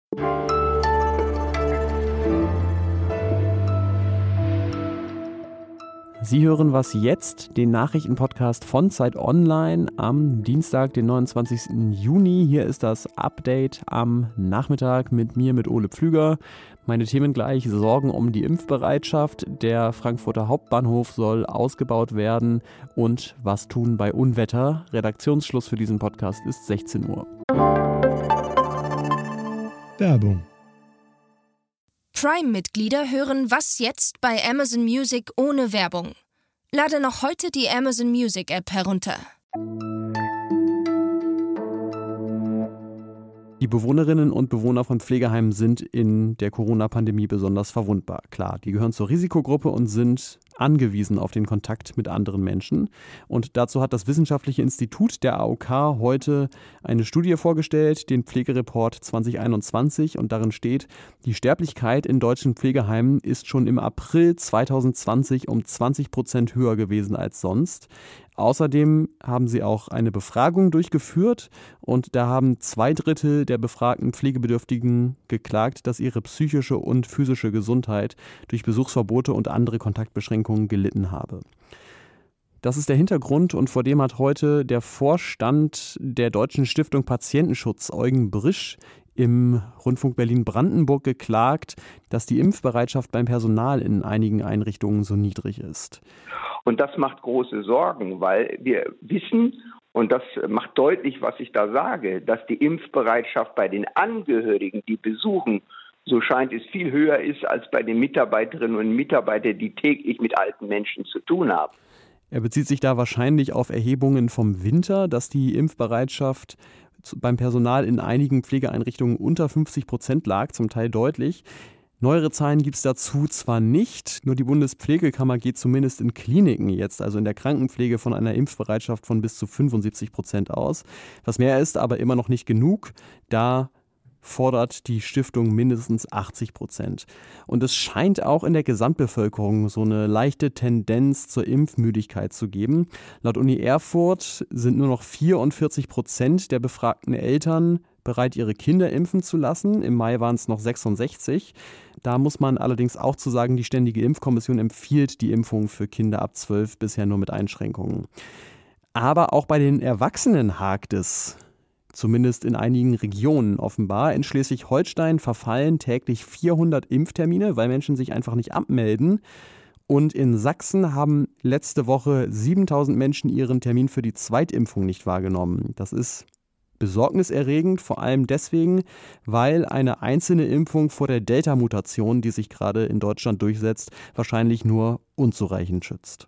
Sie hören Was jetzt, den Nachrichtenpodcast von Zeit Online am Dienstag, den 29. Juni. Hier ist das Update am Nachmittag mit mir, mit Ole Pflüger. Meine Themen gleich: Sorgen um die Impfbereitschaft, der Frankfurter Hauptbahnhof soll ausgebaut werden und was tun bei Unwetter. Redaktionsschluss für diesen Podcast ist 16 Uhr. Werbung. Prime-Mitglieder hören Was jetzt bei Amazon Music ohne Werbung. Lade noch heute die Amazon Music App herunter. Die Bewohnerinnen und Bewohner von Pflegeheimen sind in der Corona-Pandemie besonders verwundbar. Klar, die gehören zur Risikogruppe und sind angewiesen auf den Kontakt mit anderen Menschen. Und dazu hat das Wissenschaftliche Institut der AOK heute eine Studie vorgestellt, den Pflegereport 2021. Und darin steht, die Sterblichkeit in deutschen Pflegeheimen ist schon im April 2020 um 20% höher gewesen als sonst. Außerdem haben sie auch eine Befragung durchgeführt und da haben 2/3 der befragten Pflegebedürftigen geklagt, dass ihre psychische und physische Gesundheit durch Besuchsverbote und andere Kontaktbeschränkungen gelitten habe. Das ist der Hintergrund und vor dem hat heute der Vorstand der Deutschen Stiftung Patientenschutz, Eugen Brisch, im Rundfunk Berlin-Brandenburg geklagt, dass die Impfbereitschaft beim Personal in einigen Einrichtungen so niedrig ist. Und das macht große Sorgen, weil wir wissen, und das macht deutlich, was ich da sage, dass die Impfbereitschaft bei den Angehörigen, die besuchen, so scheint es, viel höher ist als bei den Mitarbeiterinnen und Mitarbeitern, die täglich mit alten Menschen zu tun haben. Er bezieht sich da wahrscheinlich auf Erhebungen vom Winter, dass die Impfbereitschaft beim Personal in einigen Pflegeeinrichtungen unter 50% lag, zum Teil deutlich. Neuere Zahlen gibt es dazu zwar nicht, nur die Bundespflegekammer geht zumindest in Kliniken jetzt, also in der Krankenpflege, von einer Impfbereitschaft von bis zu 75% aus. Was mehr ist, aber immer noch nicht genug. Da fordert die Stiftung mindestens 80%. Und es scheint auch in der Gesamtbevölkerung so eine leichte Tendenz zur Impfmüdigkeit zu geben. Laut Uni Erfurt sind nur noch 44% der befragten Eltern bereit, ihre Kinder impfen zu lassen. Im Mai waren es noch 66. Da muss man allerdings auch zu sagen, die Ständige Impfkommission empfiehlt die Impfung für Kinder ab 12 bisher nur mit Einschränkungen. Aber auch bei den Erwachsenen hakt es. Zumindest in einigen Regionen offenbar. In Schleswig-Holstein verfallen täglich 400 Impftermine, weil Menschen sich einfach nicht abmelden. Und in Sachsen haben letzte Woche 7.000 Menschen ihren Termin für die Zweitimpfung nicht wahrgenommen. Das ist besorgniserregend, vor allem deswegen, weil eine einzelne Impfung vor der Delta-Mutation, die sich gerade in Deutschland durchsetzt, wahrscheinlich nur unzureichend schützt.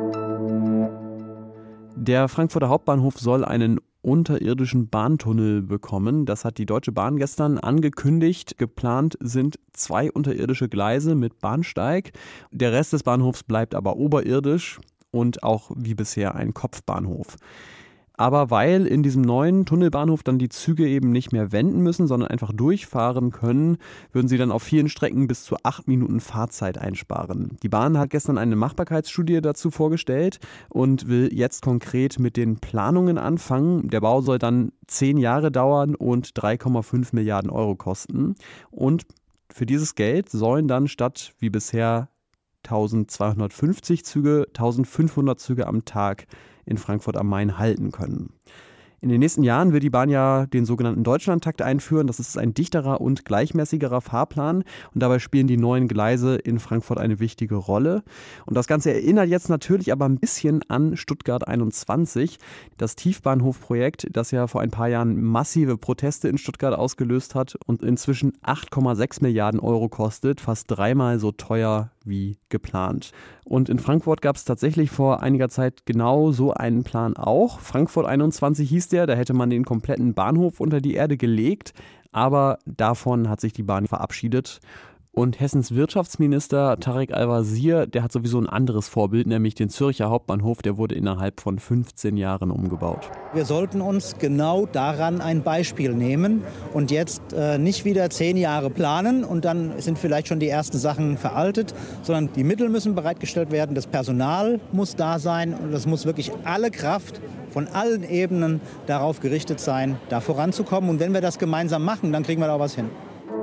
Der Frankfurter Hauptbahnhof soll einen unterirdischen Bahntunnel bekommen. Das hat die Deutsche Bahn gestern angekündigt. Geplant sind 2 unterirdische Gleise mit Bahnsteig. Der Rest des Bahnhofs bleibt aber oberirdisch und auch wie bisher ein Kopfbahnhof. Aber weil in diesem neuen Tunnelbahnhof dann die Züge eben nicht mehr wenden müssen, sondern einfach durchfahren können, würden sie dann auf vielen Strecken bis zu 8 Minuten Fahrzeit einsparen. Die Bahn hat gestern eine Machbarkeitsstudie dazu vorgestellt und will jetzt konkret mit den Planungen anfangen. Der Bau soll dann 10 Jahre dauern und 3,5 Milliarden Euro kosten. Und für dieses Geld sollen dann statt wie bisher 1250 Züge, 1500 Züge am Tag in Frankfurt am Main halten können. In den nächsten Jahren will die Bahn ja den sogenannten Deutschlandtakt einführen. Das ist ein dichterer und gleichmäßigerer Fahrplan. Und dabei spielen die neuen Gleise in Frankfurt eine wichtige Rolle. Und das Ganze erinnert jetzt natürlich aber ein bisschen an Stuttgart 21, das Tiefbahnhofprojekt, das ja vor ein paar Jahren massive Proteste in Stuttgart ausgelöst hat und inzwischen 8,6 Milliarden Euro kostet, fast 3-mal so teuer wie geplant. Und in Frankfurt gab es tatsächlich vor einiger Zeit genau so einen Plan auch. Frankfurt 21 hieß der, da hätte man den kompletten Bahnhof unter die Erde gelegt, aber davon hat sich die Bahn verabschiedet. Und Hessens Wirtschaftsminister Tarek Al-Wazir, der hat sowieso ein anderes Vorbild, nämlich den Zürcher Hauptbahnhof, der wurde innerhalb von 15 Jahren umgebaut. Wir sollten uns genau daran ein Beispiel nehmen und jetzt nicht wieder 10 Jahre planen und dann sind vielleicht schon die ersten Sachen veraltet, sondern die Mittel müssen bereitgestellt werden, das Personal muss da sein und es muss wirklich alle Kraft von allen Ebenen darauf gerichtet sein, da voranzukommen. Und wenn wir das gemeinsam machen, dann kriegen wir da auch was hin.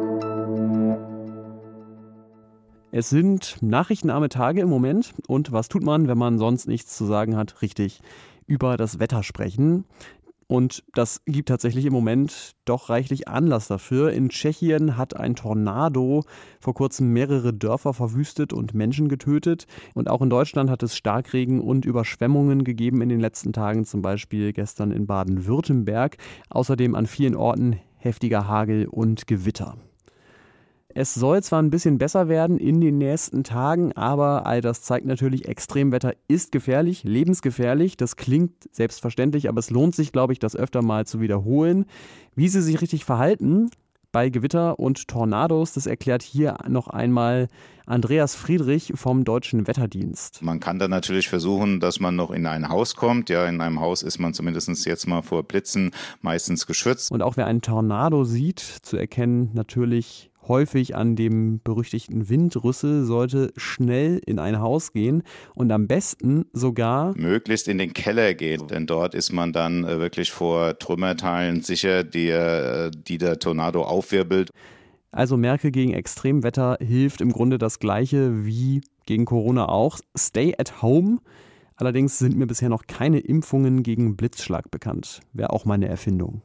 Es sind nachrichtenarme Tage im Moment und was tut man, wenn man sonst nichts zu sagen hat? Richtig, über das Wetter sprechen. Und das gibt tatsächlich im Moment doch reichlich Anlass dafür. In Tschechien hat ein Tornado vor kurzem mehrere Dörfer verwüstet und Menschen getötet. Und auch in Deutschland hat es Starkregen und Überschwemmungen gegeben in den letzten Tagen, zum Beispiel gestern in Baden-Württemberg. Außerdem an vielen Orten heftiger Hagel und Gewitter. Es soll zwar ein bisschen besser werden in den nächsten Tagen, aber all das zeigt natürlich, Extremwetter ist gefährlich, lebensgefährlich. Das klingt selbstverständlich, aber es lohnt sich, glaube ich, das öfter mal zu wiederholen. Wie Sie sich richtig verhalten bei Gewitter und Tornados, das erklärt hier noch einmal Andreas Friedrich vom Deutschen Wetterdienst. Man kann dann natürlich versuchen, dass man noch in ein Haus kommt. Ja, in einem Haus ist man zumindest jetzt mal vor Blitzen meistens geschützt. Und auch wer einen Tornado sieht, zu erkennen natürlich häufig an dem berüchtigten Windrüssel, sollte schnell in ein Haus gehen und am besten sogar möglichst in den Keller gehen, denn dort ist man dann wirklich vor Trümmerteilen sicher, die der Tornado aufwirbelt. Also Merkel gegen Extremwetter hilft im Grunde das Gleiche wie gegen Corona auch. Stay at home. Allerdings sind mir bisher noch keine Impfungen gegen Blitzschlag bekannt. Wäre auch meine Erfindung.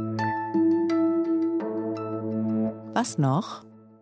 Was noch?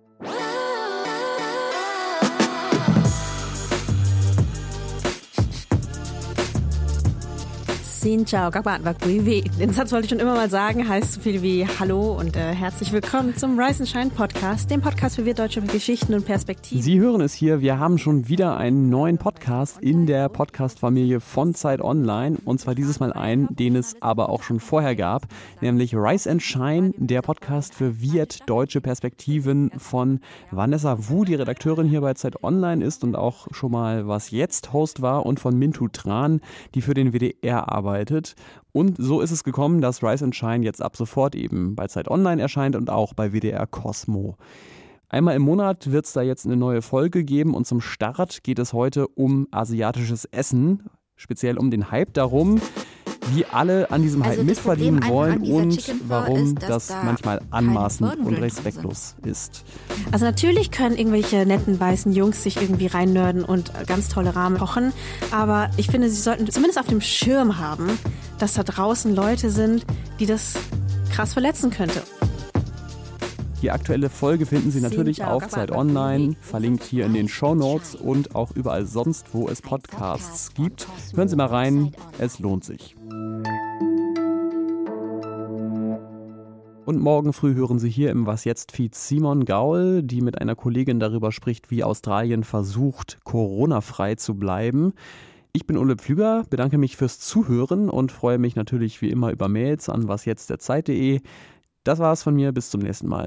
Xin chào các bạn và quý vị. Den Satz wollte ich schon immer mal sagen, heißt so viel wie Hallo und herzlich willkommen zum Rise and Shine Podcast, dem Podcast für wir deutsche Geschichten und Perspektiven. Sie hören es hier, wir haben schon wieder einen neuen Podcast in der Podcast-Familie von Zeit Online und zwar dieses Mal einen, den es aber auch schon vorher gab, nämlich Rise and Shine, der Podcast für wir deutsche Perspektiven von Vanessa Wu, die Redakteurin hier bei Zeit Online ist und auch schon mal Was Jetzt Host war, und von Mintu Tran, die für den WDR arbeitet. Und so ist es gekommen, dass Rise and Shine jetzt ab sofort eben bei Zeit Online erscheint und auch bei WDR Cosmo. Einmal im Monat wird es da jetzt eine neue Folge geben und zum Start geht es heute um asiatisches Essen, speziell um den Hype darum, wie alle an diesem Hype mitverdienen wollen und warum das manchmal anmaßend und respektlos ist. Also natürlich können irgendwelche netten weißen Jungs sich irgendwie reinnörden und ganz tolle Rahmen kochen, aber ich finde, sie sollten zumindest auf dem Schirm haben, dass da draußen Leute sind, die das krass verletzen könnte. Die aktuelle Folge finden Sie natürlich auf Zeit Online, verlinkt hier in den Shownotes und auch überall sonst, wo es Podcasts gibt. Hören Sie mal rein, es lohnt sich. Und morgen früh hören Sie hier im Was Jetzt Feed Simon Gaul, die mit einer Kollegin darüber spricht, wie Australien versucht, Corona-frei zu bleiben. Ich bin Ole Pflüger, bedanke mich fürs Zuhören und freue mich natürlich wie immer über Mails an wasjetztderzeit.de. Das war's von mir, bis zum nächsten Mal.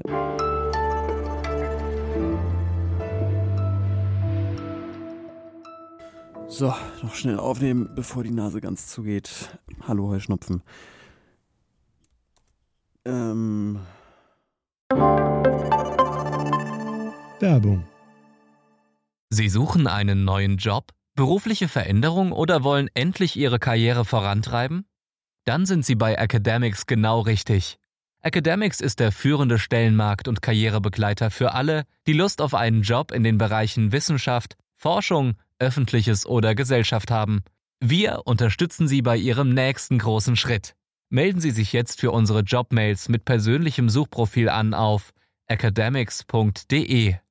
So, noch schnell aufnehmen, bevor die Nase ganz zugeht. Hallo, Heuschnupfen. Werbung. Sie suchen einen neuen Job, berufliche Veränderung oder wollen endlich Ihre Karriere vorantreiben? Dann sind Sie bei Academics genau richtig. Academics ist der führende Stellenmarkt- und Karrierebegleiter für alle, die Lust auf einen Job in den Bereichen Wissenschaft, Forschung, Öffentliches oder Gesellschaft haben. Wir unterstützen Sie bei Ihrem nächsten großen Schritt. Melden Sie sich jetzt für unsere Jobmails mit persönlichem Suchprofil an auf academics.de.